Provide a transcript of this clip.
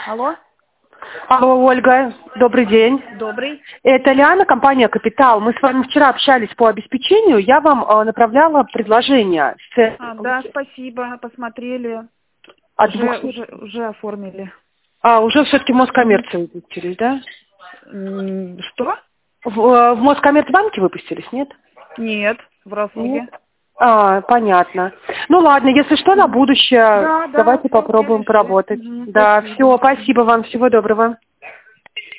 Алло? Алло, Ольга, добрый день. Добрый. Это Лиана, компания «Капитал». Мы с вами вчера общались по обеспечению, я вам направляла предложение. Да, спасибо, посмотрели. Уже оформили. Уже все-таки в Москоммерцию выпустились, да? Что? В Москоммерцбанке выпустились, нет? Нет, в Расуге. Нет. Понятно. Ну ладно, если что, на будущее давайте попробуем поработать. Да, все, спасибо вам, всего доброго.